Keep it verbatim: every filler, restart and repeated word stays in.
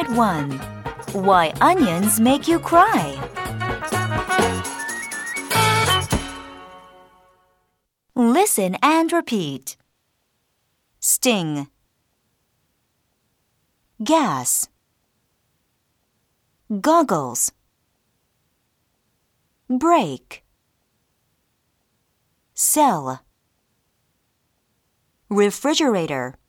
Unit one. Why onions make you cry. Listen and repeat. Sting, gas, goggles, break, cell, refrigerator,